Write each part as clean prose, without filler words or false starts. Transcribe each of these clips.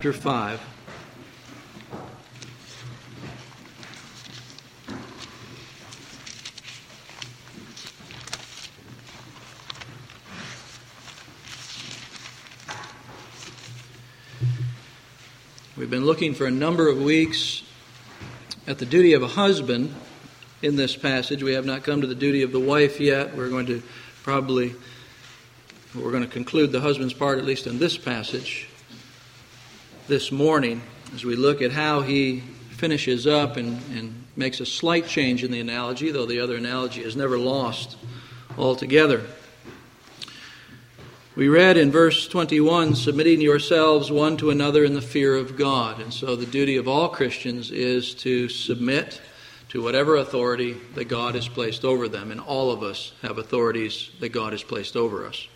Chapter 5. We've been looking for a number of weeks at the duty of a husband in this passage. We have not come to the duty of the wife yet. We're going to conclude the husband's part, at least in this passage, this morning, as we look at how he finishes up and makes a slight change in the analogy, though the other analogy is never lost altogether. We read in verse 21, submitting yourselves one to another in the fear of God. And so the duty of all Christians is to submit to whatever authority that God has placed over them. And all of us have authorities that God has placed over us.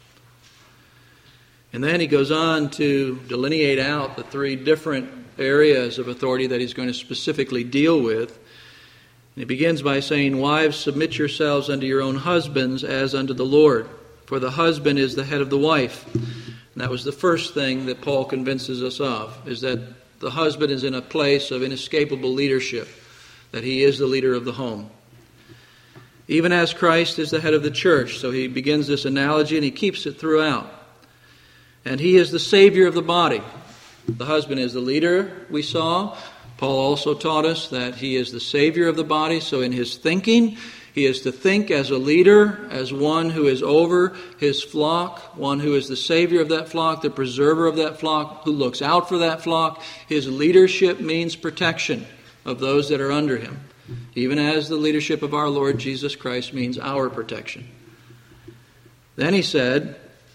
And then he goes on to delineate out the three different areas of authority that he's going to specifically deal with. And he begins by saying, wives, submit yourselves unto your own husbands as unto the Lord. For the husband is the head of the wife. And that was the first thing that Paul convinces us of, is that the husband is in a place of inescapable leadership, that he is the leader of the home. Even as Christ is the head of the church. So he begins this analogy and he keeps it throughout. And he is the Savior of the body. The husband is the leader, we saw. Paul also taught us that he is the Savior of the body. So in his thinking, he is to think as a leader, as one who is over his flock, one who is the Savior of that flock, the preserver of that flock, who looks out for that flock. His leadership means protection of those that are under him, even as the leadership of our Lord Jesus Christ means our protection. Then he said,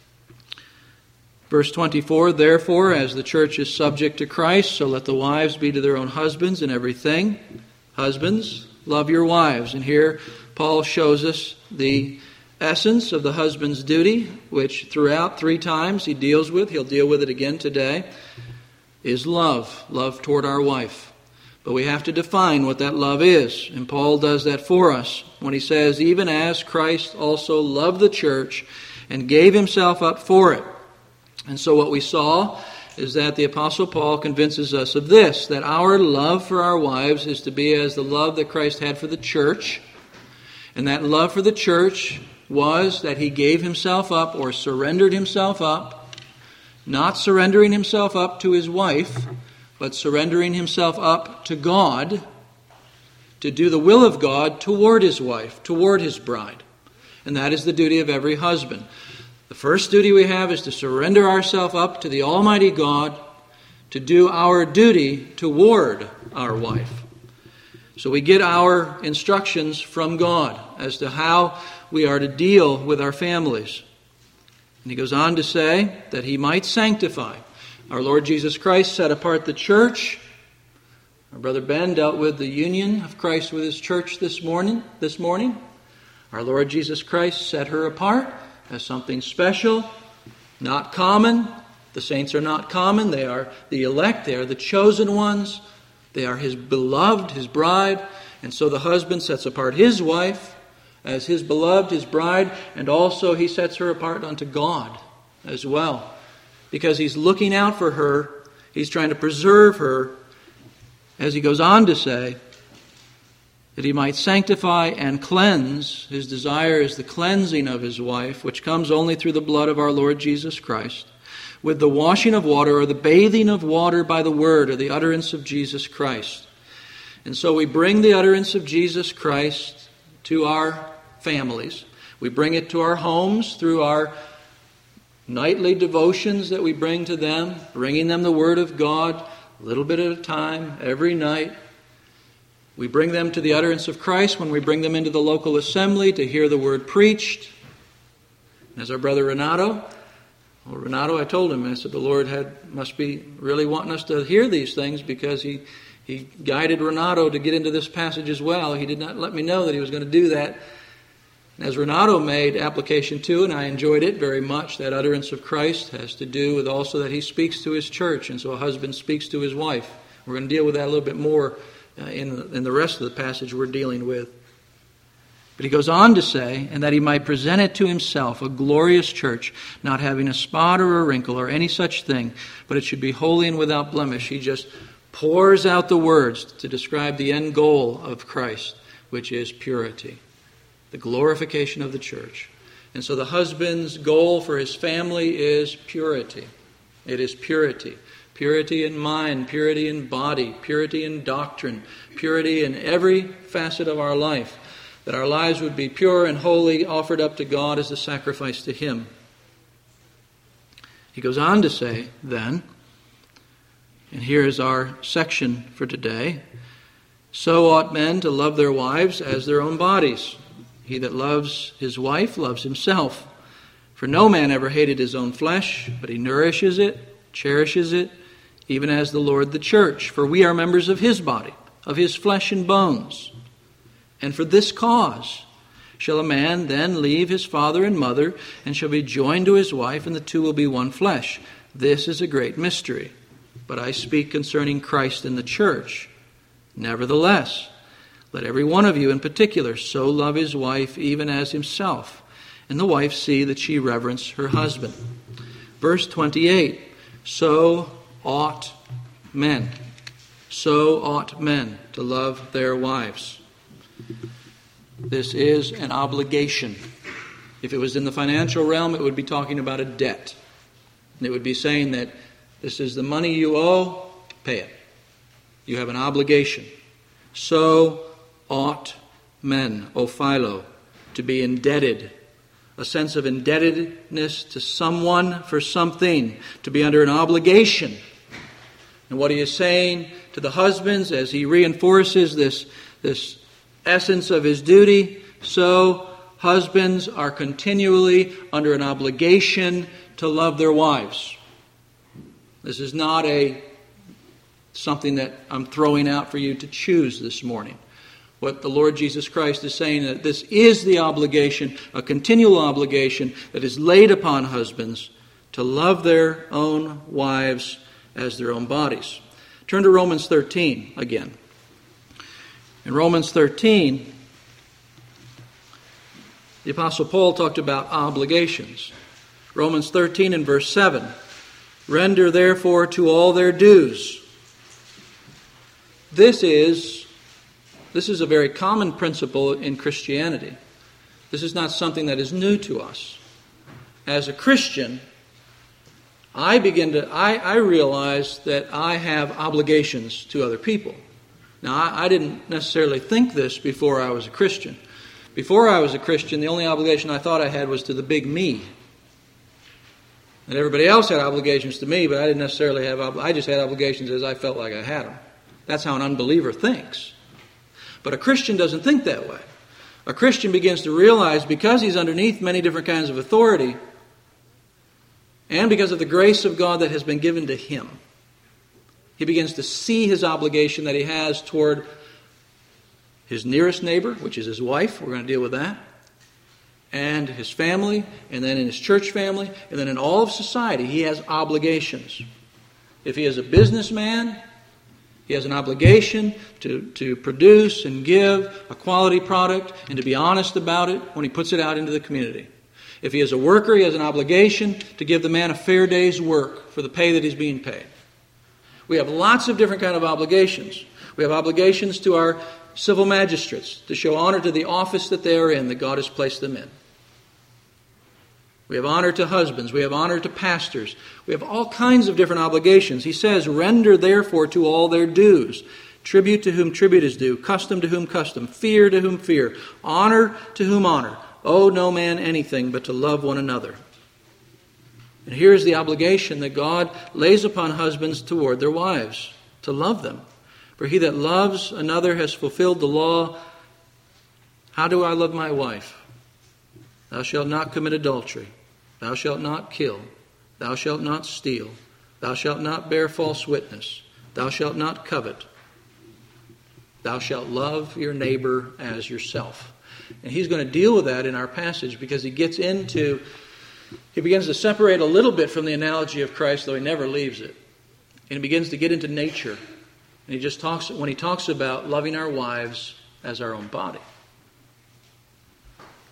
verse 24, therefore, as the church is subject to Christ, so let the wives be to their own husbands in everything. Husbands, love your wives. And here Paul shows us the essence of the husband's duty, which throughout 3 times he deals with, he'll deal with it again today, is love. Love toward our wife. But we have to define what that love is. And Paul does that for us when he says, even as Christ also loved the church and gave himself up for it. And so what we saw is that the Apostle Paul convinces us of this, that our love for our wives is to be as the love that Christ had for the church. And that love for the church was that he gave himself up or surrendered himself up, not surrendering himself up to his wife, but surrendering himself up to God to do the will of God toward his wife, toward his bride. And that is the duty of every husband. The first duty we have is to surrender ourselves up to the Almighty God to do our duty toward our wife. So we get our instructions from God as to how we are to deal with our families. And he goes on to say that he might sanctify. Our Lord Jesus Christ set apart the church. Our brother Ben dealt with the union of Christ with his church this morning. Our Lord Jesus Christ set her apart as something special, not common. The saints are not common. They are the elect. They are the chosen ones. They are his beloved, his bride. And so the husband sets apart his wife as his beloved, his bride. And also he sets her apart unto God as well. Because he's looking out for her. He's trying to preserve her. As he goes on to say, that he might sanctify and cleanse. His desire is the cleansing of his wife, which comes only through the blood of our Lord Jesus Christ, with the washing of water or the bathing of water by the word or the utterance of Jesus Christ. And so we bring the utterance of Jesus Christ to our families. We bring it to our homes through our nightly devotions that we bring to them, bringing them the Word of God a little bit at a time, every night. We bring them to the utterance of Christ when we bring them into the local assembly to hear the Word preached. As our brother Renato, I told him, I said, the Lord must be really wanting us to hear these things because he guided Renato to get into this passage as well. He did not let me know that he was going to do that. As Renato made application to, and I enjoyed it very much, that utterance of Christ has to do with also that he speaks to his church, and so a husband speaks to his wife. We're going to deal with that a little bit more in the rest of the passage we're dealing with. But he goes on to say, and that he might present it to himself, a glorious church, not having a spot or a wrinkle or any such thing, but it should be holy and without blemish. He just pours out the words to describe the end goal of Christ, which is purity, the glorification of the church. And so the husband's goal for his family is purity. It is purity. Purity in mind, purity in body, purity in doctrine, purity in every facet of our life. That our lives would be pure and holy, offered up to God as a sacrifice to Him. He goes on to say, then, and here is our section for today, so ought men to love their wives as their own bodies. He that loves his wife loves himself. For no man ever hated his own flesh, but he nourishes it, cherishes it, even as the Lord the church. For we are members of His body, of His flesh and bones. And for this cause shall a man then leave his father and mother, and shall be joined to his wife, and the two will be one flesh. This is a great mystery. But I speak concerning Christ and the church. Nevertheless, let every one of you in particular so love his wife even as himself, and the wife see that she reverence her husband. Verse 28, so ought men. So ought men to love their wives. This is an obligation. If it was in the financial realm, it would be talking about a debt. And it would be saying that this is the money you owe, pay it. You have an obligation. So ought men, ophilo, to be indebted. A sense of indebtedness to someone for something, to be under an obligation. And what he is saying to the husbands as he reinforces this essence of his duty, so husbands are continually under an obligation to love their wives. This is not something that I'm throwing out for you to choose this morning. What the Lord Jesus Christ is saying, that this is the obligation, a continual obligation that is laid upon husbands to love their own wives as their own bodies. Turn to Romans 13 again. In Romans 13, the Apostle Paul talked about obligations. Romans 13 and verse 7. Render therefore to all their dues. This is a very common principle in Christianity. This is not something that is new to us. As a Christian, I realize that I have obligations to other people. Now, I didn't necessarily think this before I was a Christian. Before I was a Christian, the only obligation I thought I had was to the big me. And everybody else had obligations to me, but I didn't necessarily I just had obligations as I felt like I had them. That's how an unbeliever thinks. But a Christian doesn't think that way. A Christian begins to realize, because he's underneath many different kinds of authority, and because of the grace of God that has been given to him, he begins to see his obligation that he has toward his nearest neighbor, which is his wife. We're going to deal with that. And his family, and then in his church family, and then in all of society, he has obligations. If he is a businessman, he has an obligation to produce and give a quality product and to be honest about it when he puts it out into the community. If he is a worker, he has an obligation to give the man a fair day's work for the pay that he's being paid. We have lots of different kind of obligations. We have obligations to our civil magistrates to show honor to the office that they are in, that God has placed them in. We have honor to husbands. We have honor to pastors. We have all kinds of different obligations. He says, render therefore to all their dues. Tribute to whom tribute is due. Custom to whom custom. Fear to whom fear. Honor to whom honor. Owe no man anything but to love one another. And here's the obligation that God lays upon husbands toward their wives, to love them. For he that loves another has fulfilled the law. How do I love my wife? Thou shalt not commit adultery. Thou shalt not kill. Thou shalt not steal. Thou shalt not bear false witness. Thou shalt not covet. Thou shalt love your neighbor as yourself. And he's going to deal with that in our passage, because he begins to separate a little bit from the analogy of Christ, though he never leaves it. And he begins to get into nature. And when he talks about loving our wives as our own body.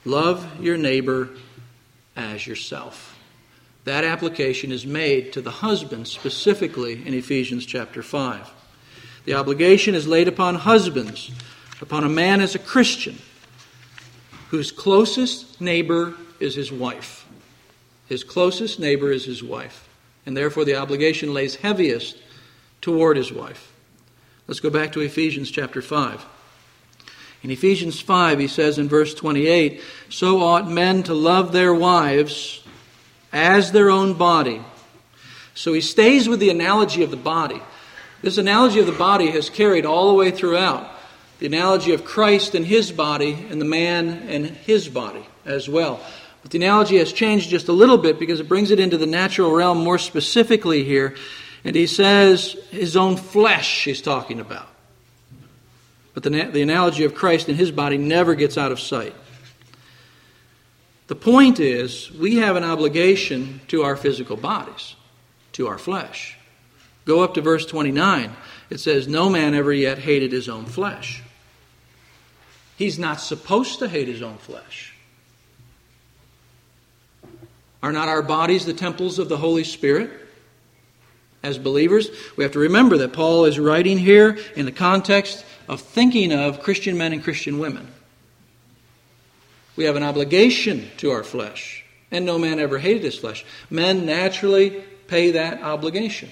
Love your neighbor as yourself. That application is made to the husband specifically in Ephesians chapter 5. The obligation is laid upon husbands, upon a man as a Christian, whose closest neighbor is his wife. His closest neighbor is his wife. And therefore the obligation lays heaviest toward his wife. Let's go back to Ephesians chapter 5. In Ephesians 5, he says in verse 28, "So ought men to love their wives as their own body." So he stays with the analogy of the body. This analogy of the body has carried all the way throughout. The analogy of Christ and his body and the man and his body as well. But the analogy has changed just a little bit because it brings it into the natural realm more specifically here. And he says his own flesh he's talking about. But the analogy of Christ and his body never gets out of sight. The point is, we have an obligation to our physical bodies, to our flesh. Go up to verse 29. It says, "No man ever yet hated his own flesh." He's not supposed to hate his own flesh. Are not our bodies the temples of the Holy Spirit? As believers, we have to remember that Paul is writing here in the context of thinking of Christian men and Christian women. We have an obligation to our flesh, and no man ever hated his flesh. Men naturally pay that obligation.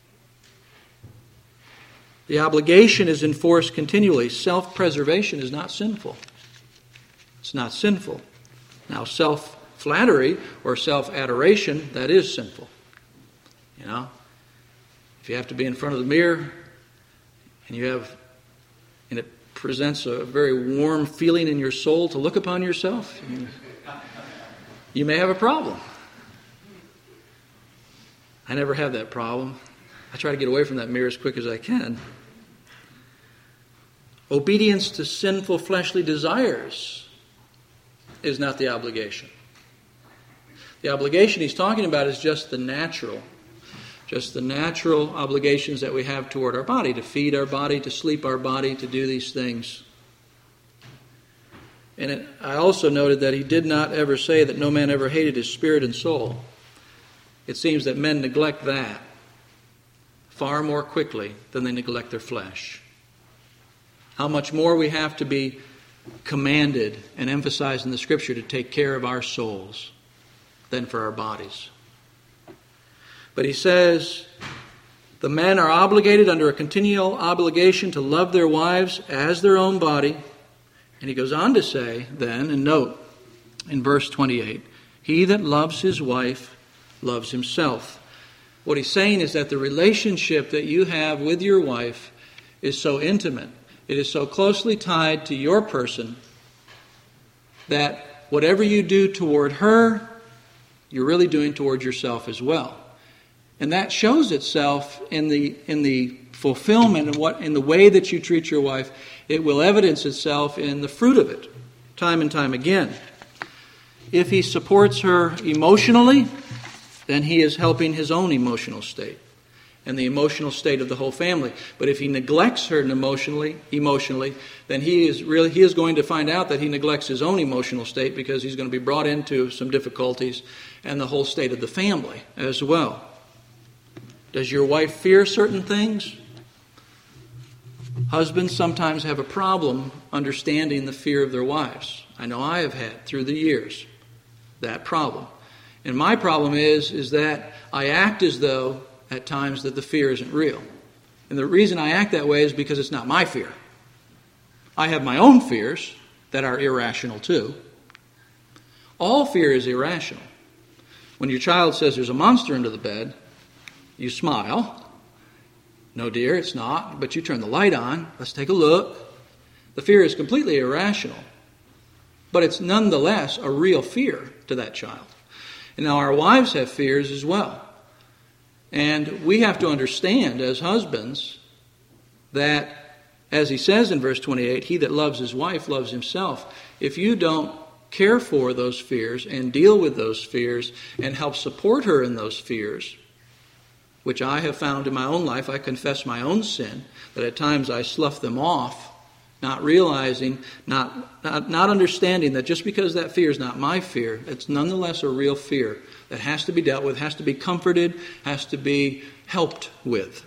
The obligation is enforced continually. Self-preservation is not sinful. It's not sinful. Now, self-flattery or self-adoration, that is sinful. You know, if you have to be in front of the mirror and it presents a very warm feeling in your soul to look upon yourself, you may have a problem. I never have that problem. I try to get away from that mirror as quick as I can. Obedience to sinful fleshly desires is not the obligation. The obligation he's talking about is just the natural obligations that we have toward our body, to feed our body, to sleep our body, to do these things. And I also noted that he did not ever say that no man ever hated his spirit and soul. It seems that men neglect that far more quickly than they neglect their flesh. How much more we have to be commanded and emphasized in the Scripture to take care of our souls than for our bodies. But he says, the men are obligated under a continual obligation to love their wives as their own body. And he goes on to say then, and note in verse 28, "He that loves his wife loves himself." What he's saying is that the relationship that you have with your wife is so intimate, it is so closely tied to your person, that whatever you do toward her, you're really doing toward yourself as well. And that shows itself in the fulfillment in the way that you treat your wife. It will evidence itself in the fruit of it, time and time again. If he supports her emotionally, then he is helping his own emotional state and the emotional state of the whole family. But if he neglects her emotionally, then he is going to find out that he neglects his own emotional state, because he's going to be brought into some difficulties and the whole state of the family as well. Does your wife fear certain things? Husbands sometimes have a problem understanding the fear of their wives. I know I have had through the years that problem. And my problem is that I act as though at times that the fear isn't real. And the reason I act that way is because it's not my fear. I have my own fears that are irrational too. All fear is irrational. When your child says there's a monster under the bed, you smile. No, dear, it's not. But you turn the light on. Let's take a look. The fear is completely irrational. But it's nonetheless a real fear to that child. And now our wives have fears as well. And we have to understand as husbands that, as he says in verse 28, he that loves his wife loves himself. If you don't care for those fears and deal with those fears and help support her in those fears, which I have found in my own life, I confess my own sin, that at times I slough them off not realizing, not understanding that just because that fear is not my fear, it's nonetheless a real fear that has to be dealt with, has to be comforted, has to be helped with.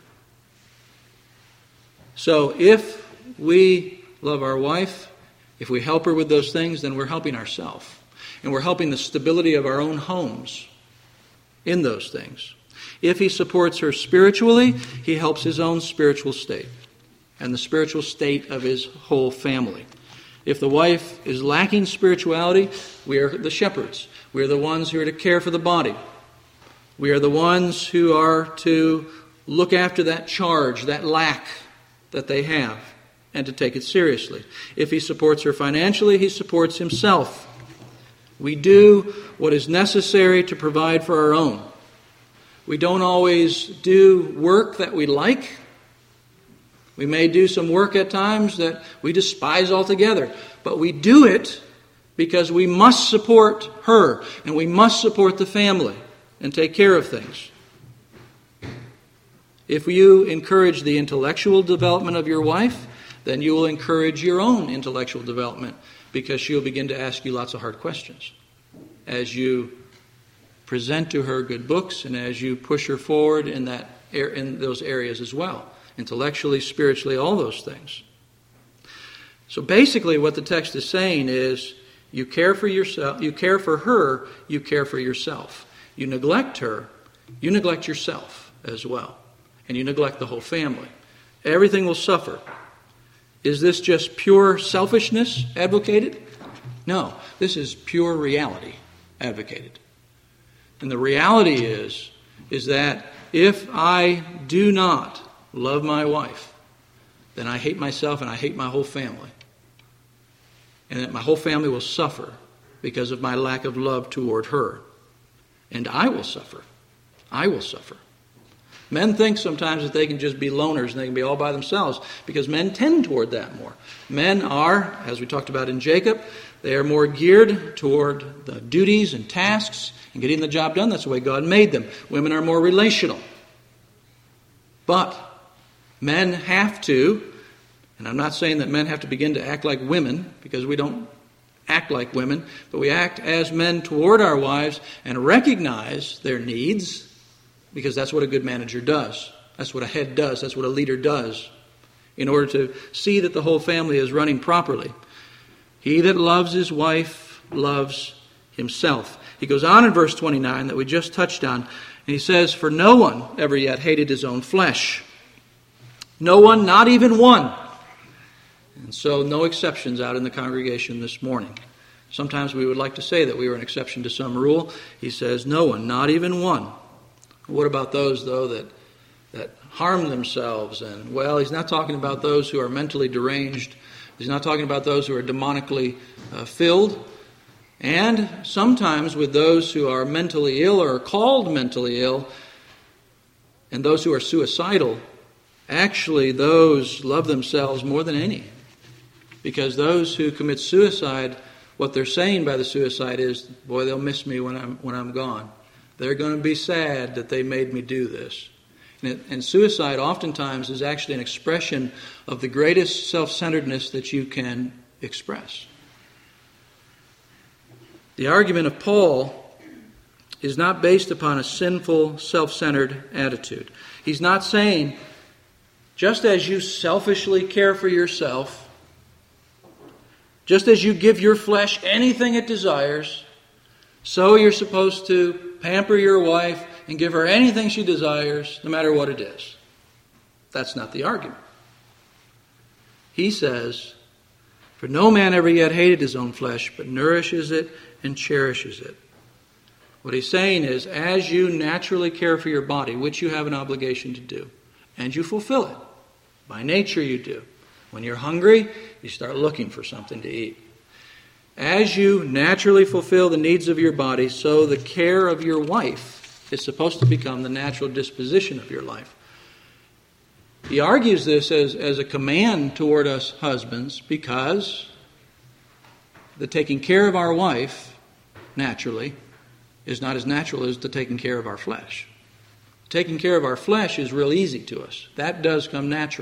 So if we love our wife, if we help her with those things, then we're helping ourselves. And we're helping the stability of our own homes in those things. If he supports her spiritually, he helps his own spiritual state and the spiritual state of his whole family. If the wife is lacking spirituality, we are the shepherds. We are the ones who are to care for the body. We are the ones who are to look after that charge, that lack that they have, and to take it seriously. If he supports her financially, he supports himself. We do what is necessary to provide for our own. We don't always do work that we like. We may do some work at times that we despise altogether, but we do it because we must support her and we must support the family and take care of things. If you encourage the intellectual development of your wife, then you will encourage your own intellectual development because she'll begin to ask you lots of hard questions as you present to her good books and as you push her forward in those areas as well. Intellectually, spiritually, all those things. So basically what the text is saying is you care for yourself, you care for her, you care for yourself. You neglect her, you neglect yourself as well. And you neglect the whole family. Everything will suffer. Is this just pure selfishness advocated? No, this is pure reality advocated. And the reality is that if I do not love my wife, then I hate myself and I hate my whole family. And that my whole family will suffer because of my lack of love toward her. And I will suffer. I will suffer. Men think sometimes that they can just be loners and they can be all by themselves because men tend toward that more. Men are, as we talked about in Jacob, they are more geared toward the duties and tasks and getting the job done. That's the way God made them. Women are more relational. But men have to, and I'm not saying that men have to begin to act like women because we don't act like women, but we act as men toward our wives and recognize their needs. Because that's what a good manager does. That's what a head does. That's what a leader does. In order to see that the whole family is running properly. He that loves his wife loves himself. He goes on in verse 29 that we just touched on. And he says, for no one ever yet hated his own flesh. No one, not even one. And so no exceptions out in the congregation this morning. Sometimes we would like to say that we were an exception to some rule. He says, no one, not even one. What about those, though, that harm themselves? And, well, he's not talking about those who are mentally deranged. He's not talking about those who are demonically filled. And sometimes with those who are mentally ill or are called mentally ill, and those who are suicidal, actually those love themselves more than any. Because those who commit suicide, what they're saying by the suicide is, boy, they'll miss me when I'm gone. They're going to be sad that they made me do this. And suicide oftentimes is actually an expression of the greatest self-centeredness that you can express. The argument of Paul is not based upon a sinful, self-centered attitude. He's not saying, just as you selfishly care for yourself, just as you give your flesh anything it desires, so you're supposed to pamper your wife and give her anything she desires, no matter what it is. That's not the argument. He says, for no man ever yet hated his own flesh, but nourishes it and cherishes it. What he's saying is, as you naturally care for your body, which you have an obligation to do, and you fulfill it, by nature you do. When you're hungry, you start looking for something to eat. As you naturally fulfill the needs of your body, so the care of your wife is supposed to become the natural disposition of your life. He argues this as a command toward us husbands because the taking care of our wife, naturally, is not as natural as the taking care of our flesh. Taking care of our flesh is real easy to us. That does come natural.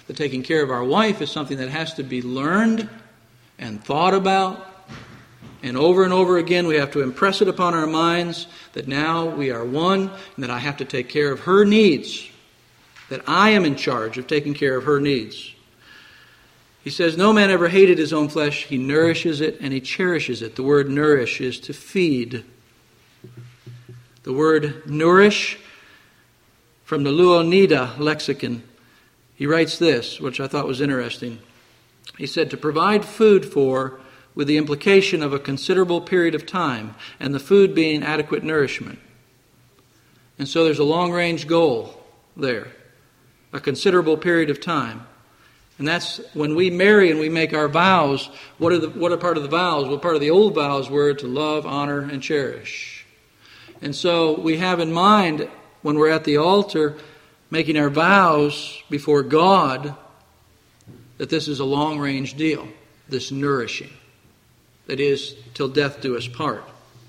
that taking care of our wife is something that has to be learned and thought about. And over again, we have to impress it upon our minds that now we are one and that I have to take care of her needs, that I am in charge of taking care of her needs. He says, no man ever hated his own flesh. He nourishes it and he cherishes it. The word nourish is to feed. The word nourish, from the Louanida lexicon, he writes this, which I thought was interesting. He said, to provide food for, with the implication of a considerable period of time, and the food being adequate nourishment. And so there's a long-range goal there, a considerable period of time. And that's when we marry and we make our vows. What are part of the vows? Well, part of the old vows were to love, honor, and cherish. And so we have in mind, when we're at the altar making our vows before God, that this is a long-range deal, this nourishing. That is, till death do us part.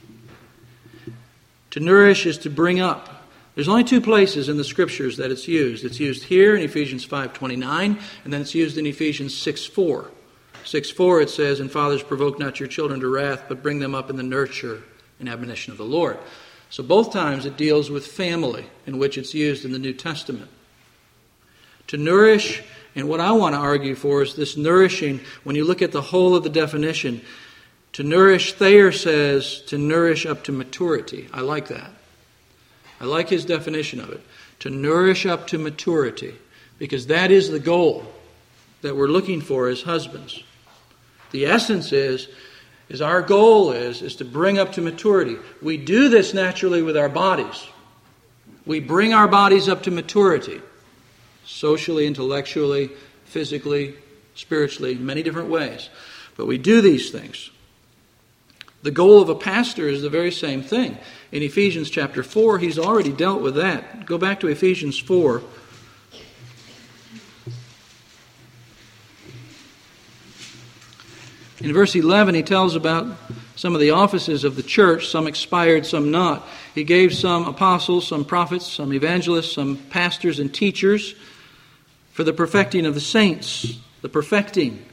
To nourish is to bring up. There's only two places in the Scriptures that it's used. It's used here in Ephesians 5:29, and then it's used in Ephesians 6:4. 6:4 it says, and fathers, provoke not your children to wrath, but bring them up in the nurture and admonition of the Lord. So both times it deals with family, in which it's used in the New Testament. To nourish, and what I want to argue for is this nourishing, when you look at the whole of the definition. To nourish, Thayer says, to nourish up to maturity. I like that. I like his definition of it. To nourish up to maturity. Because that is the goal that we're looking for as husbands. The essence is our goal is to bring up to maturity. We do this naturally with our bodies. We bring our bodies up to maturity. Socially, intellectually, physically, spiritually, many different ways. But we do these things. The goal of a pastor is the very same thing. In Ephesians chapter 4, he's already dealt with that. Go back to Ephesians 4. In verse 11, he tells about some of the offices of the church, some expired, some not. He gave some apostles, some prophets, some evangelists, some pastors and teachers for the perfecting of the saints. The perfecting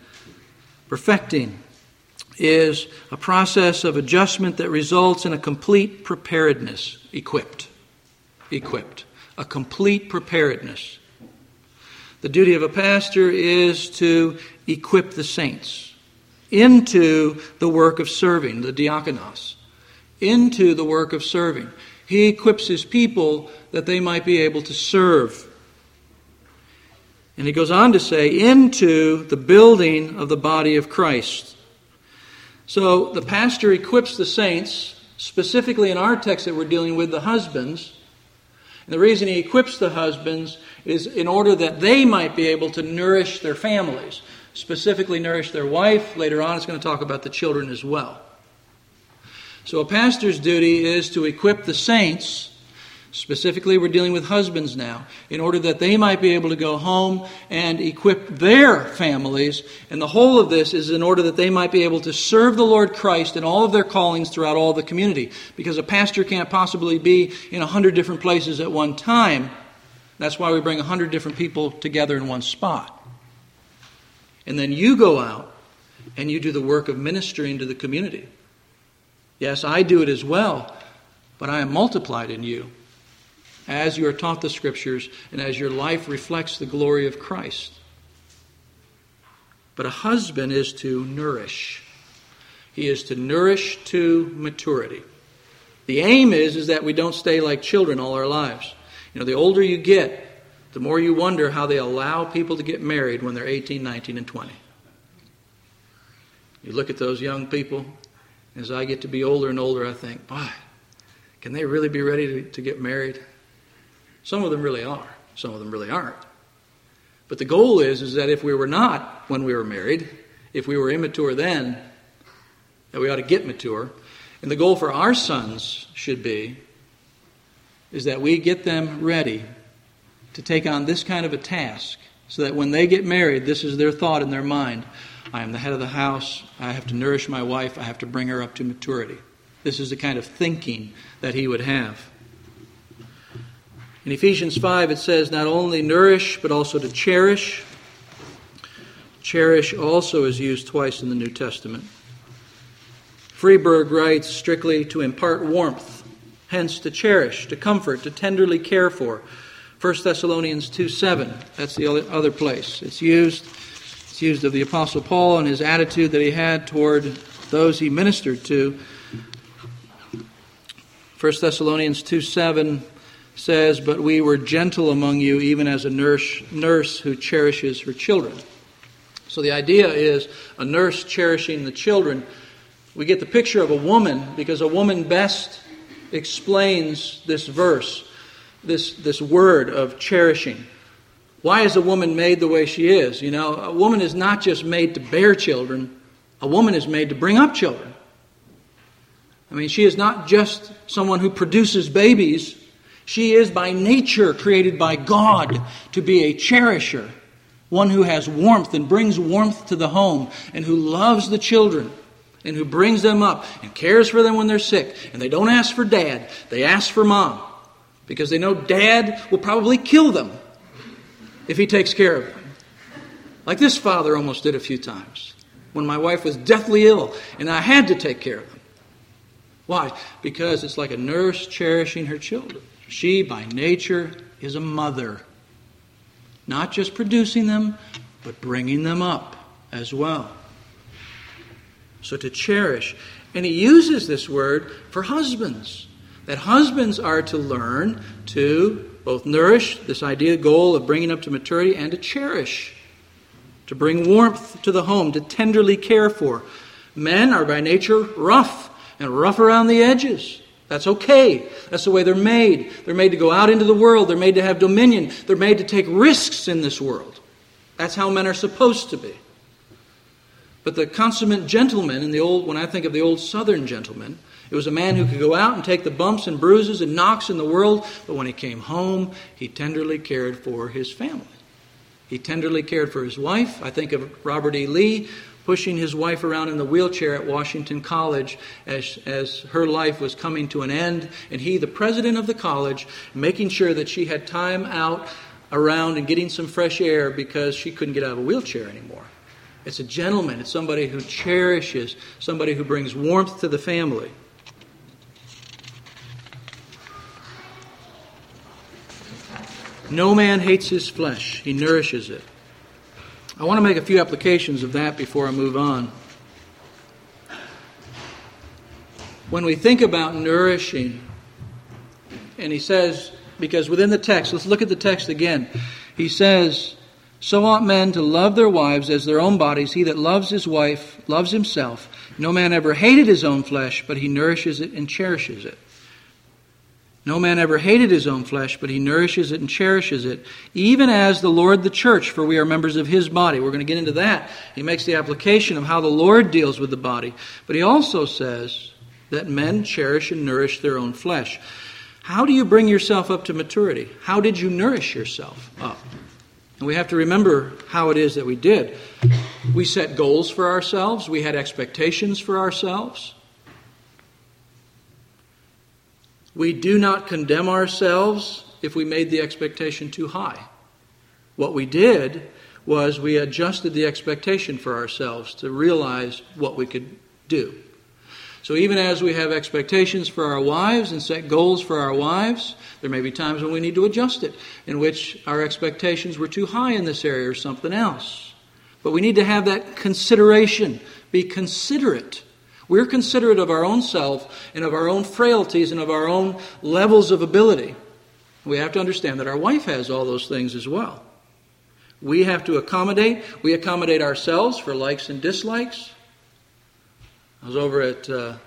is a process of adjustment that results in a complete preparedness, equipped. A complete preparedness. The duty of a pastor is to equip the saints into the work of serving, the diakonos, into the work of serving. He equips his people that they might be able to serve. And he goes on to say, into the building of the body of Christ. So the pastor equips the saints, specifically in our text that we're dealing with, the husbands. And the reason he equips the husbands is in order that they might be able to nourish their families, specifically nourish their wife. Later on, it's going to talk about the children as well. So a pastor's duty is to equip the saints. Specifically, we're dealing with husbands now, in order that they might be able to go home and equip their families. And the whole of this is in order that they might be able to serve the Lord Christ in all of their callings throughout all the community. Because a pastor can't possibly be in 100 different places at one time. That's why we bring 100 different people together in one spot. And then you go out and you do the work of ministering to the community. Yes, I do it as well, but I am multiplied in you, as you are taught the Scriptures and as your life reflects the glory of Christ. But a husband is to nourish. He is to nourish to maturity. The aim is that we don't stay like children all our lives. The older you get, the more you wonder how they allow people to get married when they're 18, 19, and 20. You look at those young people, as I get to be older and older, I think, boy, can they really be ready to get married? Some of them really are. Some of them really aren't. But the goal is that if we were not when we were married, if we were immature then, that we ought to get mature. And the goal for our sons should be is that we get them ready to take on this kind of a task so that when they get married, this is their thought in their mind. I am the head of the house. I have to nourish my wife. I have to bring her up to maturity. This is the kind of thinking that he would have. In Ephesians 5, it says not only nourish, but also to cherish. Cherish also is used twice in the New Testament. Freeburg writes, strictly to impart warmth, hence to cherish, to comfort, to tenderly care for. 1 Thessalonians 2:7, that's the other place. It's used of the Apostle Paul and his attitude that he had toward those he ministered to. 1 Thessalonians 2:7 says, but we were gentle among you, even as a nurse who cherishes her children. So the idea is a nurse cherishing the children. We get the picture of a woman because a woman best explains this verse, this word of cherishing. Why is a woman made the way she is? You know, a woman is not just made to bear children. A woman is made to bring up children. I mean, she is not just someone who produces babies. She is by nature created by God to be a cherisher, one who has warmth and brings warmth to the home, and who loves the children, and who brings them up and cares for them when they're sick. And they don't ask for dad, they ask for mom, because they know dad will probably kill them if he takes care of them. Like this father almost did a few times, when my wife was deathly ill, and I had to take care of them. Why? Because it's like a nurse cherishing her children. She, by nature, is a mother. Not just producing them, but bringing them up as well. So to cherish. And he uses this word for husbands. That husbands are to learn to both nourish, this idea, goal of bringing up to maturity, and to cherish. To bring warmth to the home, to tenderly care for. Men are by nature rough and rough around the edges. That's okay. That's the way they're made. They're made to go out into the world. They're made to have dominion. They're made to take risks in this world. That's how men are supposed to be. But the consummate gentleman when I think of the old Southern gentleman, it was a man who could go out and take the bumps and bruises and knocks in the world, but when he came home, he tenderly cared for his family. He tenderly cared for his wife. I think of Robert E. Lee pushing his wife around in the wheelchair at Washington College as her life was coming to an end, and he, the president of the college, making sure that she had time out around and getting some fresh air because she couldn't get out of a wheelchair anymore. It's a gentleman. It's somebody who cherishes, somebody who brings warmth to the family. No man hates his flesh. He nourishes it. I want to make a few applications of that before I move on. When we think about nourishing, and he says, because within the text, let's look at the text again. He says, so ought men to love their wives as their own bodies. He that loves his wife loves himself. No man ever hated his own flesh, but he nourishes it and cherishes it. No man ever hated his own flesh, but he nourishes it and cherishes it, even as the Lord the church, for we are members of his body. We're going to get into that. He makes the application of how the Lord deals with the body. But he also says that men cherish and nourish their own flesh. How do you bring yourself up to maturity? How did you nourish yourself up? And we have to remember how it is that we did. We set goals for ourselves. We had expectations for ourselves. We do not condemn ourselves if we made the expectation too high. What we did was we adjusted the expectation for ourselves to realize what we could do. So even as we have expectations for our wives and set goals for our wives, there may be times when we need to adjust it, in which our expectations were too high in this area or something else. But we need to have that consideration, be considerate. We're considerate of our own self and of our own frailties and of our own levels of ability. We have to understand that our wife has all those things as well. We have to accommodate. We accommodate ourselves for likes and dislikes. I was over at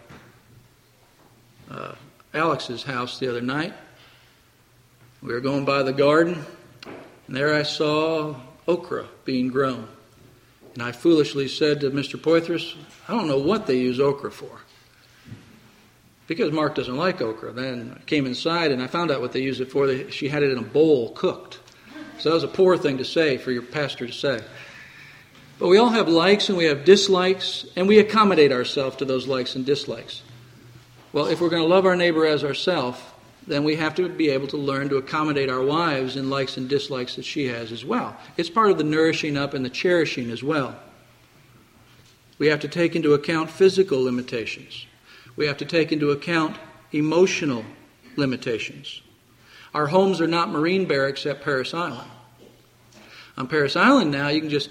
Alex's house the other night. We were going by the garden, and there I saw okra being grown. And I foolishly said to Mr. Poitras, I don't know what they use okra for. Because Mark doesn't like okra. Then I came inside and I found out what they use it for. She had it in a bowl cooked. So that was a poor thing to say for your pastor to say. But we all have likes and we have dislikes, and we accommodate ourselves to those likes and dislikes. Well, if we're going to love our neighbor as ourselves, then we have to be able to learn to accommodate our wives in likes and dislikes that she has as well. It's part of the nourishing up and the cherishing as well. We have to take into account physical limitations. We have to take into account emotional limitations. Our homes are not Marine barracks at Parris Island. On Parris Island now, you can just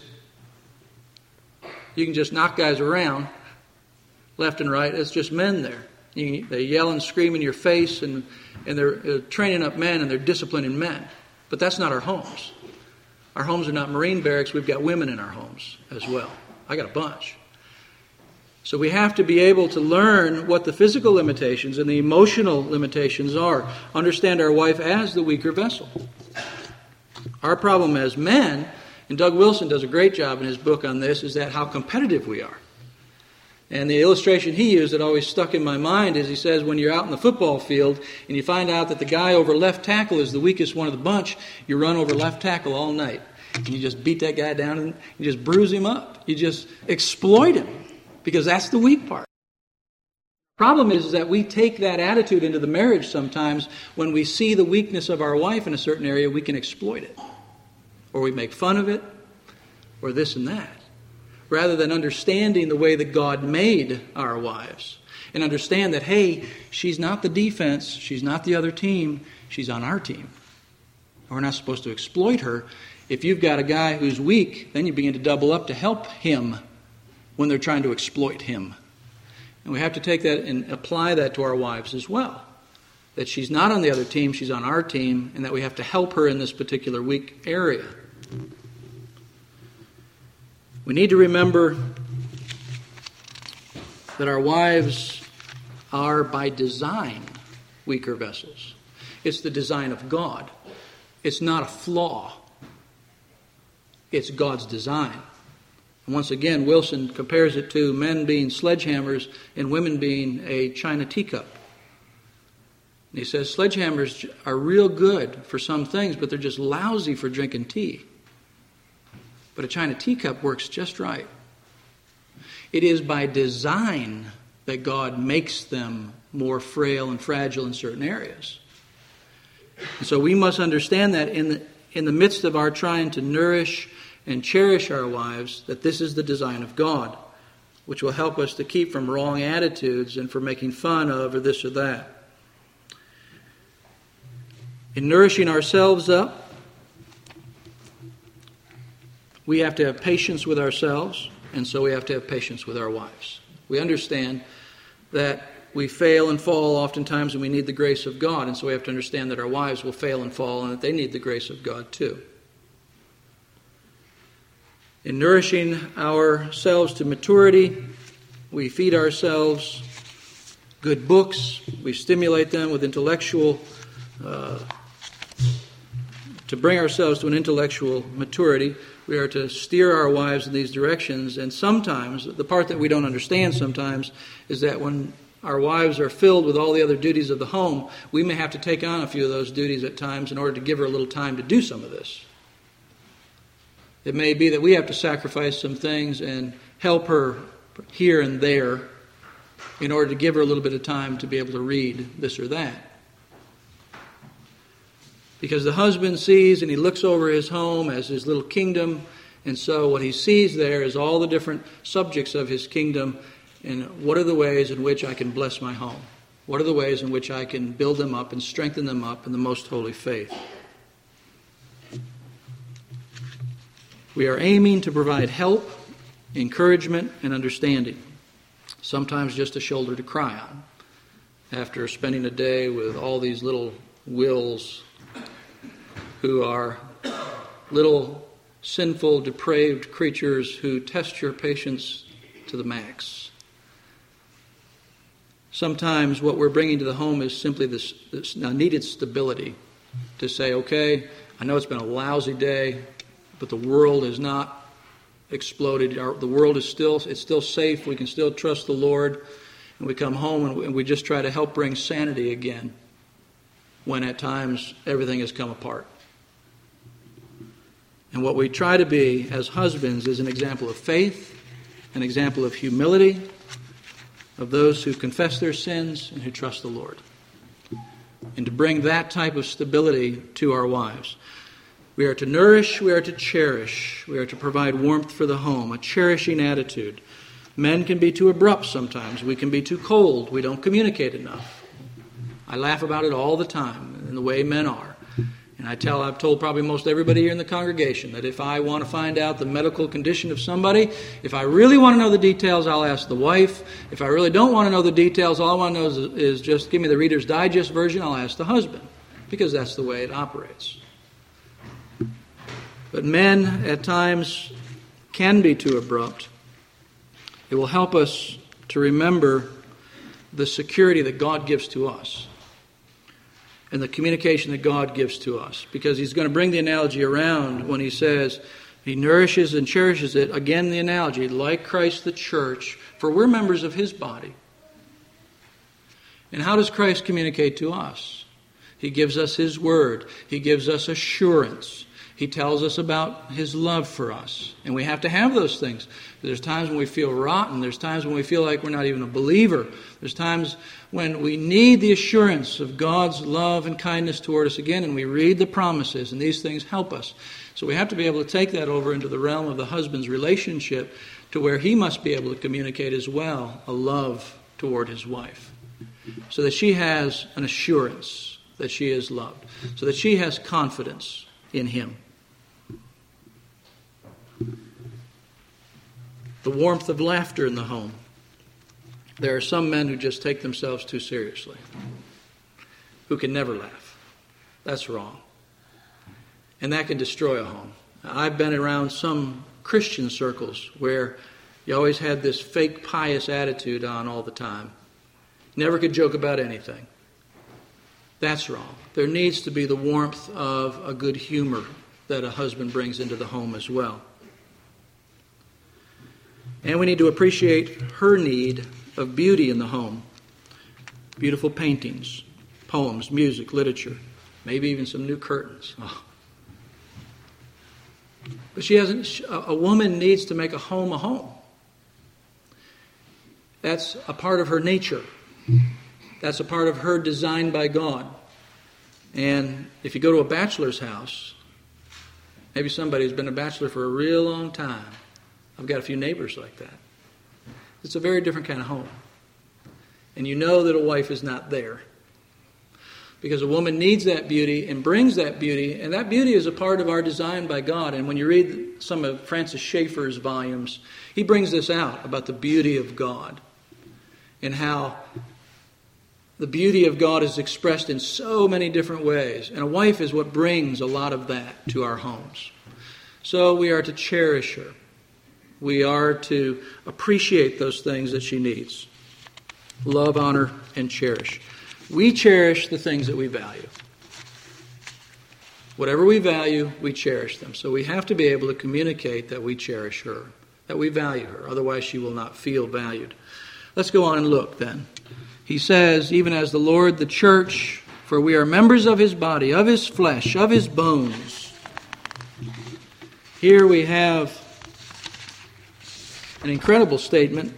knock guys around left and right. It's just men there. They yell and scream in your face, and they're training up men and they're disciplining men. But that's not our homes. Our homes are not Marine barracks. We've got women in our homes as well. I got a bunch. So we have to be able to learn what the physical limitations and the emotional limitations are. Understand our wife as the weaker vessel. Our problem as men, and Doug Wilson does a great job in his book on this, is that how competitive we are. And the illustration he used that always stuck in my mind is he says when you're out in the football field and you find out that the guy over left tackle is the weakest one of the bunch, you run over left tackle all night. And you just beat that guy down and you just bruise him up. You just exploit him because that's the weak part. The problem is that we take that attitude into the marriage sometimes. When we see the weakness of our wife in a certain area, we can exploit it. Or we make fun of it, or this and that. Rather than understanding the way that God made our wives. And understand that, hey, she's not the defense, she's not the other team, she's on our team. We're not supposed to exploit her. If you've got a guy who's weak, then you begin to double up to help him when they're trying to exploit him. And we have to take that and apply that to our wives as well. That she's not on the other team, she's on our team, and that we have to help her in this particular weak area. We need to remember that our wives are by design weaker vessels. It's the design of God. It's not a flaw. It's God's design. And once again, Wilson compares it to men being sledgehammers and women being a china teacup. And he says sledgehammers are real good for some things, but they're just lousy for drinking tea. But a china teacup works just right. It is by design that God makes them more frail and fragile in certain areas. And so we must understand that in the midst of our trying to nourish and cherish our wives, that this is the design of God, which will help us to keep from wrong attitudes and from making fun of or this or that. In nourishing ourselves up, we have to have patience with ourselves, and so we have to have patience with our wives. We understand that we fail and fall oftentimes, and we need the grace of God, and so we have to understand that our wives will fail and fall, and that they need the grace of God too. In nourishing ourselves to maturity, we feed ourselves good books, we stimulate them with intellectual to bring ourselves to an intellectual maturity. We are to steer our wives in these directions, and sometimes, the part that we don't understand sometimes, is that when our wives are filled with all the other duties of the home, we may have to take on a few of those duties at times in order to give her a little time to do some of this. It may be that we have to sacrifice some things and help her here and there in order to give her a little bit of time to be able to read this or that. Because the husband sees and he looks over his home as his little kingdom, and so what he sees there is all the different subjects of his kingdom, and what are the ways in which I can bless my home? What are the ways in which I can build them up and strengthen them up in the most holy faith? We are aiming to provide help, encouragement, and understanding. Sometimes just a shoulder to cry on after spending a day with all these little wills who are little sinful, depraved creatures who test your patience to the max. Sometimes what we're bringing to the home is simply this needed stability to say, okay, I know it's been a lousy day, but the world is not exploded. The world is still safe. We can still trust the Lord. And we come home and we just try to help bring sanity again when at times everything has come apart. And what we try to be as husbands is an example of faith, an example of humility, of those who confess their sins and who trust the Lord. and to bring that type of stability to our wives. We are to nourish, we are to cherish, we are to provide warmth for the home, a cherishing attitude. Men can be too abrupt sometimes. We can be too cold. We don't communicate enough. I laugh about it all the time in the way men are. And I've told probably most everybody here in the congregation that if I want to find out the medical condition of somebody, if I really want to know the details, I'll ask the wife. If I really don't want to know the details, all I want to know is just give me the Reader's Digest version, I'll ask the husband. Because that's the way it operates. But men at times can be too abrupt. It will help us to remember the security that God gives to us and the communication that God gives to us. Because he's going to bring the analogy around when he says he nourishes and cherishes it. Again, the analogy, like Christ the church, for we're members of his body. And how does Christ communicate to us? He gives us his word. He gives us assurance. He tells us about his love for us. And we have to have those things. There's times when we feel rotten. There's times when we feel like we're not even a believer. There's times when we need the assurance of God's love and kindness toward us again, and we read the promises, and these things help us. So we have to be able to take that over into the realm of the husband's relationship to where he must be able to communicate as well a love toward his wife. So that she has an assurance that she is loved. So that she has confidence in him. The warmth of laughter in the home. There are some men who just take themselves too seriously, who can never laugh. That's wrong. And that can destroy a home. I've been around some Christian circles where you always had this fake pious attitude on all the time. Never could joke about anything. That's wrong. There needs to be the warmth of a good humor that a husband brings into the home as well. And we need to appreciate her need of beauty in the home. Beautiful paintings, poems, music, literature, maybe even some new curtains. Oh. But a woman needs to make a home a home. That's a part of her nature. That's a part of her design by God. And if you go to a bachelor's house, maybe somebody who's been a bachelor for a real long time. I've got a few neighbors like that. It's a very different kind of home. And you know that a wife is not there. Because a woman needs that beauty and brings that beauty. And that beauty is a part of our design by God. And when you read some of Francis Schaeffer's volumes, he brings this out about the beauty of God. And how the beauty of God is expressed in so many different ways. And a wife is what brings a lot of that to our homes. So we are to cherish her. We are to appreciate those things that she needs. Love, honor, and cherish. We cherish the things that we value. Whatever we value, we cherish them. So we have to be able to communicate that we cherish her, that we value her. Otherwise, she will not feel valued. Let's go on and look then. He says, even as the Lord, the church, for we are members of his body, of his flesh, of his bones. Here we have an incredible statement.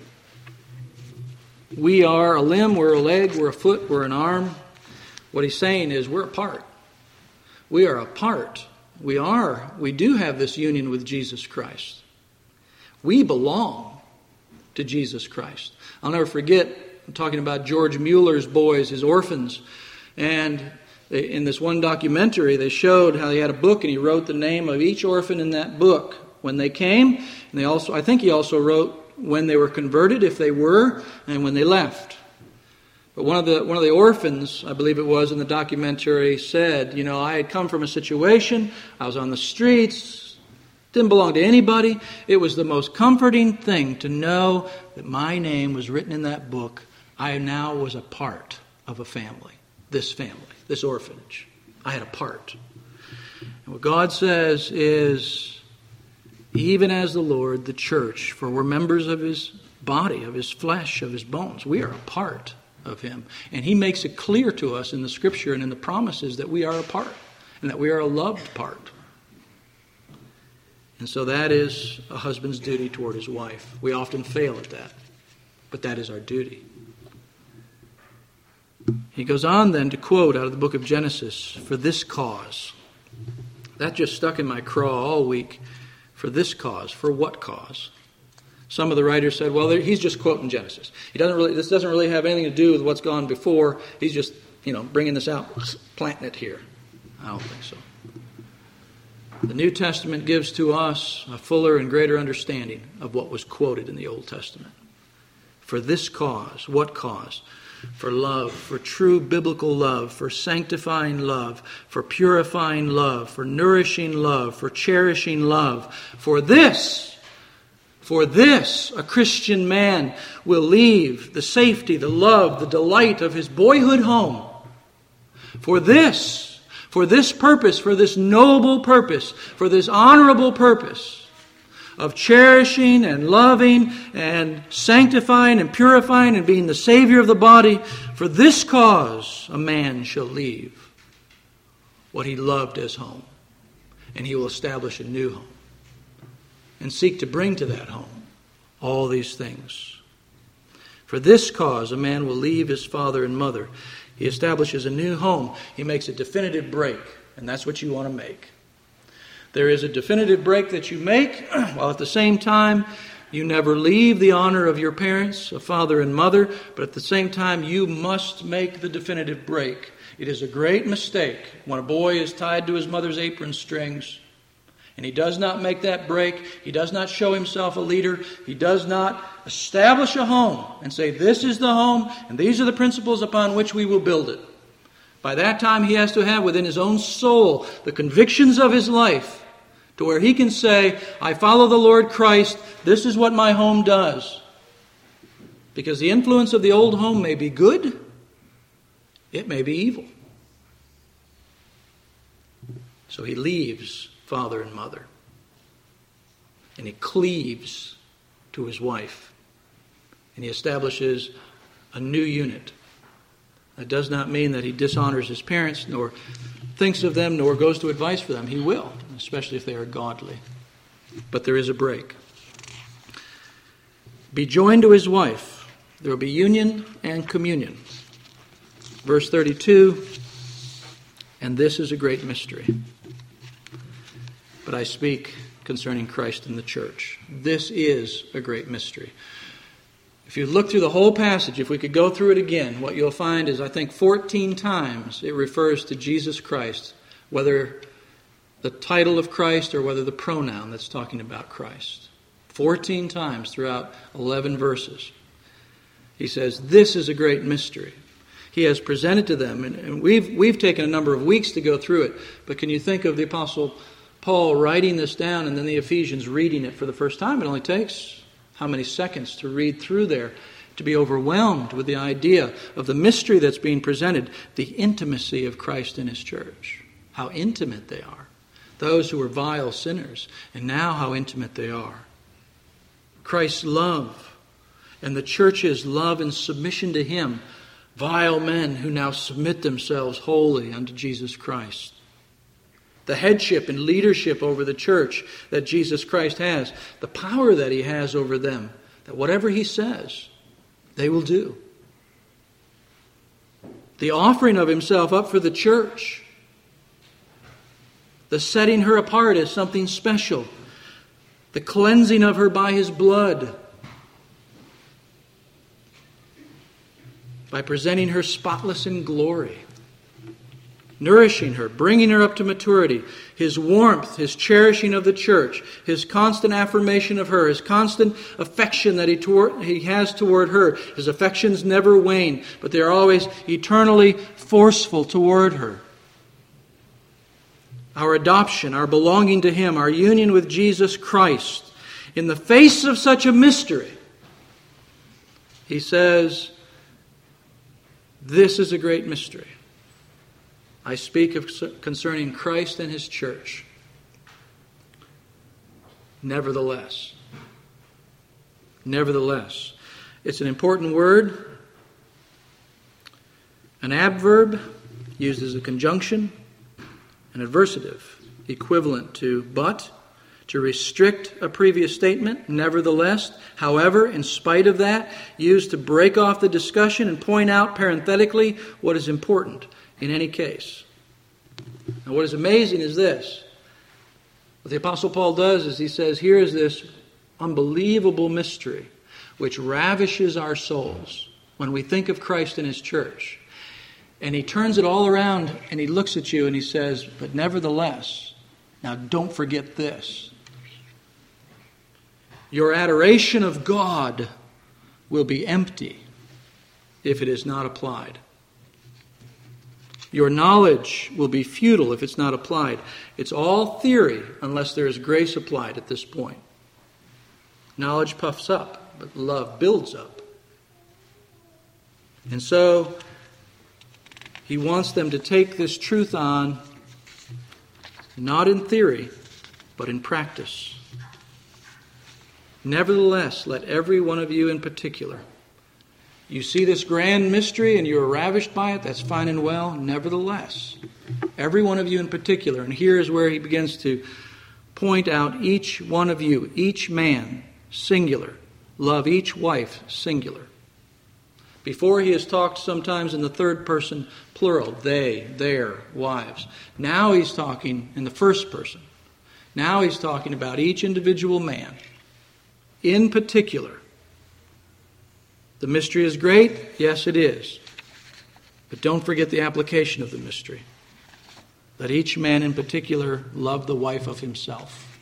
We are a limb, we're a leg, we're a foot, we're an arm. What he's saying is we're a part. We are a part. We do have this union with Jesus Christ. We belong to Jesus Christ. I'll never forget, I'm talking about George Mueller's boys, his orphans. And in this one documentary, they showed how he had a book and he wrote the name of each orphan in that book when they came. And I think he also wrote when they were converted, if they were, and when they left. But one of the orphans, I believe it was in the documentary, said, I had come from a situation, I was on the streets, didn't belong to anybody. It was the most comforting thing to know that my name was written in that book. I now was a part of a family, this orphanage. I had a part. And what God says is, even as the Lord, the church, for we're members of his body, of his flesh, of his bones. We are a part of him. And he makes it clear to us in the scripture and in the promises that we are a part and that we are a loved part. And so that is a husband's duty toward his wife. We often fail at that, but that is our duty. He goes on then to quote out of the book of Genesis, "For this cause." That just stuck in my craw all week. For this cause. For what cause? Some of the writers said, well, he's just quoting Genesis. This doesn't really have anything to do with what's gone before. He's just, bringing this out, planting it here. I don't think so. The New Testament gives to us a fuller and greater understanding of what was quoted in the Old Testament. For this cause. What cause? For love, for true biblical love, for sanctifying love, for purifying love, for nourishing love, for cherishing love. For this, a Christian man will leave the safety, the love, the delight of his boyhood home. For this purpose, for this noble purpose, for this honorable purpose of cherishing and loving and sanctifying and purifying and being the Savior of the body, for this cause a man shall leave what he loved as home, and he will establish a new home and seek to bring to that home all these things. For this cause a man will leave his father and mother. He establishes a new home. He makes a definitive break, and that's what you want to make. There is a definitive break that you make, while at the same time you never leave the honor of your parents, a father and mother, but at the same time you must make the definitive break. It is a great mistake when a boy is tied to his mother's apron strings and he does not make that break. He does not show himself a leader. He does not establish a home and say, this is the home and these are the principles upon which we will build it. By that time he has to have within his own soul the convictions of his life, to where he can say, I follow the Lord Christ, this is what my home does. Because the influence of the old home may be good, it may be evil. So he leaves father and mother, and he cleaves to his wife, and he establishes a new unit. That does not mean that he dishonors his parents, nor thinks of them, nor goes to advice for them. He will, especially if they are godly. But there is a break. Be joined to his wife. There will be union and communion. Verse 32, and this is a great mystery. But I speak concerning Christ and the church. This is a great mystery. If you look through the whole passage, if we could go through it again, what you'll find is, I think, 14 times it refers to Jesus Christ, whether the title of Christ or whether the pronoun that's talking about Christ. 14 times throughout 11 verses. He says, this is a great mystery. He has presented to them, and we've taken a number of weeks to go through it, but can you think of the Apostle Paul writing this down and then the Ephesians reading it for the first time? It only takes how many seconds to read through there, to be overwhelmed with the idea of the mystery that's being presented, the intimacy of Christ and his church. How intimate they are. Those who were vile sinners, and now how intimate they are. Christ's love and the church's love and submission to him. Vile men who now submit themselves wholly unto Jesus Christ. The headship and leadership over the church that Jesus Christ has. The power that he has over them. That whatever he says, they will do. The offering of himself up for the church. The setting her apart as something special. The cleansing of her by his blood. By presenting her spotless in glory. Nourishing her, bringing her up to maturity. His warmth, his cherishing of the church, his constant affirmation of her, his constant affection that he has toward her. His affections never wane, but they are always eternally forceful toward her. Our adoption, our belonging to him, our union with Jesus Christ. In the face of such a mystery, he says, this is a great mystery. I speak of concerning Christ and his church. Nevertheless. It's an important word. An adverb used as a conjunction. An adversative equivalent to but, to restrict a previous statement, nevertheless, however, in spite of that, used to break off the discussion and point out parenthetically what is important in any case. Now, what is amazing is this. What the Apostle Paul does is he says, here is this unbelievable mystery which ravishes our souls when we think of Christ and His church. And he turns it all around and he looks at you and he says, but nevertheless, now don't forget this. Your adoration of God will be empty if it is not applied. Your knowledge will be futile if it's not applied. It's all theory unless there is grace applied at this point. Knowledge puffs up, but love builds up. And so he wants them to take this truth on, not in theory, but in practice. Nevertheless, let every one of you in particular, you see this grand mystery and you are ravished by it, that's fine and well. Nevertheless, every one of you in particular, and here is where he begins to point out each one of you, each man, singular. Love each wife, singular. Before he has talked sometimes in the third person, plural, they, their wives. Now he's talking in the first person. Now he's talking about each individual man. In particular, the mystery is great. Yes, it is. But don't forget the application of the mystery. Let each man in particular love the wife of himself.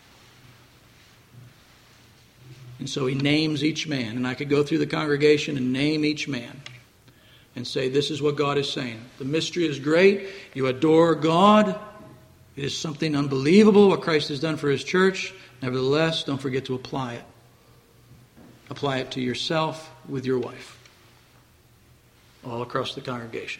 And so he names each man. And I could go through the congregation and name each man and say, this is what God is saying. The mystery is great. You adore God. It is something unbelievable what Christ has done for His church. Nevertheless, don't forget to apply it. Apply it to yourself with your wife. All across the congregation.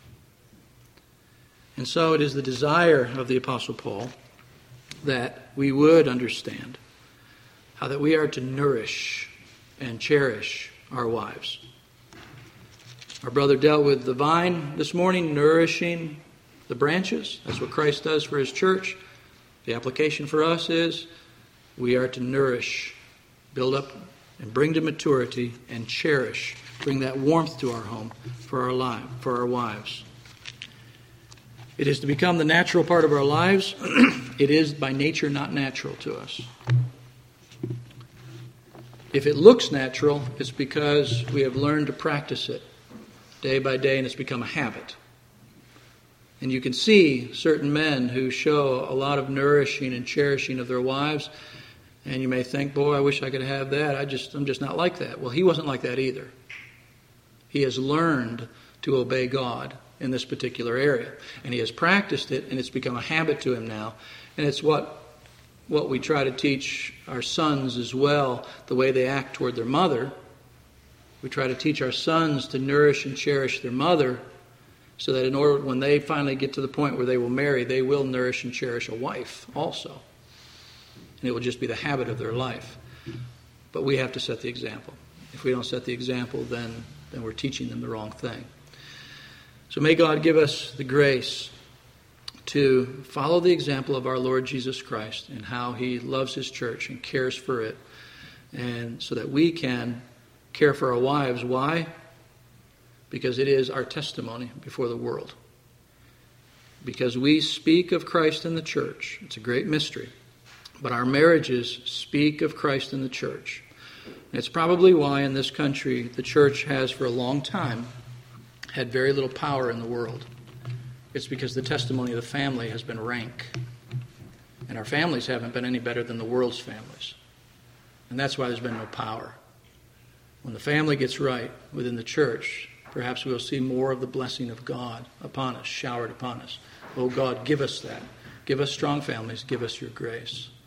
And so it is the desire of the Apostle Paul that we would understand how that we are to nourish and cherish our wives. Our brother dealt with the vine this morning, nourishing the branches. That's what Christ does for His church. The application for us is we are to nourish, build up, and bring to maturity and cherish. Bring that warmth to our home for our wives. It is to become the natural part of our lives. It is by nature not natural to us. If it looks natural, it's because we have learned to practice it day by day and it's become a habit. And you can see certain men who show a lot of nourishing and cherishing of their wives. And you may think, boy, I wish I could have that. I'm just not like that. Well, he wasn't like that either. He has learned to obey God in this particular area. And he has practiced it, and it's become a habit to him now. And it's what we try to teach our sons as well, the way they act toward their mother. We try to teach our sons to nourish and cherish their mother so that in order, when they finally get to the point where they will marry, they will nourish and cherish a wife also. And it will just be the habit of their life. But we have to set the example. If we don't set the example, then we're teaching them the wrong thing. So may God give us the grace to follow the example of our Lord Jesus Christ and how He loves His church and cares for it, and so that we can care for our wives. Why? Because it is our testimony before the world. Because we speak of Christ in the church. It's a great mystery. But our marriages speak of Christ in the church. And it's probably why in this country the church has for a long time had very little power in the world. It's because the testimony of the family has been rank. And our families haven't been any better than the world's families. And that's why there's been no power. When the family gets right within the church, perhaps we'll see more of the blessing of God upon us, showered upon us. Oh God, give us that. Give us strong families. Give us your grace.